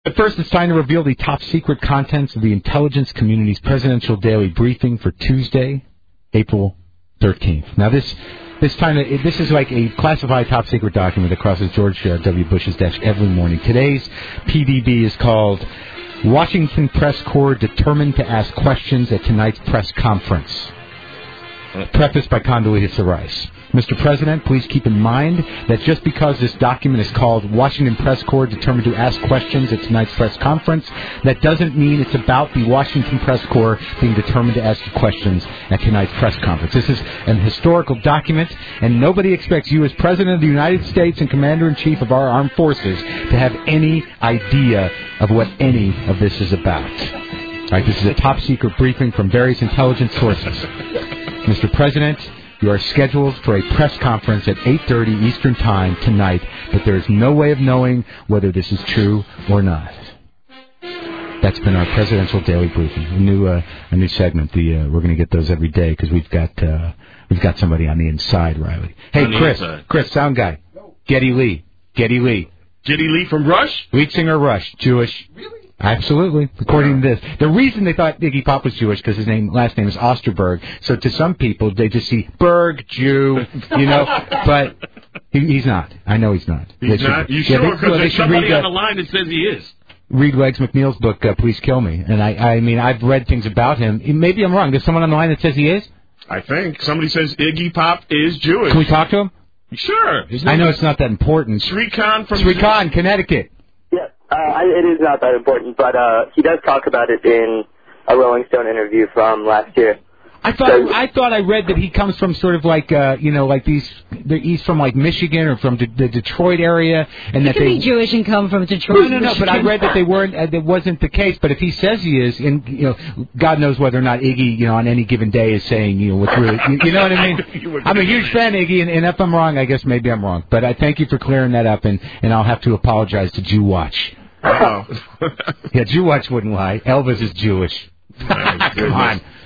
But first, it's time to reveal the top-secret contents of the intelligence community's presidential daily briefing for Tuesday, April 13th. Now, this is like a classified top-secret document that crosses George W. Bush's desk every morning. Today's PDB is called Washington Press Corps Determined to Ask Questions at Tonight's Press Conference. Prefaced by Condoleezza Rice. Mr. President, please keep in mind that just because this document is called Washington Press Corps Determined to Ask Questions at Tonight's Press Conference, that doesn't mean it's about the Washington Press Corps being determined to ask questions at tonight's press conference. This is an historical document, and nobody expects you as President of the United States and Commander-in-Chief of our armed forces to have any idea of what any of this is about. All right, this is a top-secret briefing from various intelligence sources. Mr. President, you are scheduled for a press conference at 8:30 Eastern Time tonight, but there is no way of knowing whether this is true or not. That's been our presidential daily briefing. A new segment. We're going to get those every day because we've got somebody on the inside, Riley. Hey, Chris, sound guy. Geddy Lee. Geddy Lee from Rush? Lead singer Rush, Jewish. Really? Absolutely. According to this. The reason they thought Iggy Pop was Jewish because his last name is Osterberg. So to some people, they just see Berg, Jew, but he's not. I know he's not. He's not? You sure? Because there's somebody on the line that says he is. Read Legs McNeil's book, Please Kill Me. And I mean, I've read things about him. Maybe I'm wrong. There's someone on the line that says he is? I think. Somebody says Iggy Pop is Jewish. Can we talk to him? Sure. I know it's not that important. Srikant, Connecticut. Yeah, it is not that important, but he does talk about it in a Rolling Stone interview from last year. I thought I read that he comes from sort of like he's from like Michigan or from the Detroit area, and that they be Jewish and come from Detroit. No, but I read that they weren't. That wasn't the case. But if he says he is, and God knows whether or not Iggy, on any given day is saying, what's really, you know what I mean? I'm a huge fan, Iggy, and if I'm wrong, I guess maybe I'm wrong. But I thank you for clearing that up, and I'll have to apologize to Jew Watch. Oh, yeah, Jew Watch wouldn't lie. Elvis is Jewish. Come on.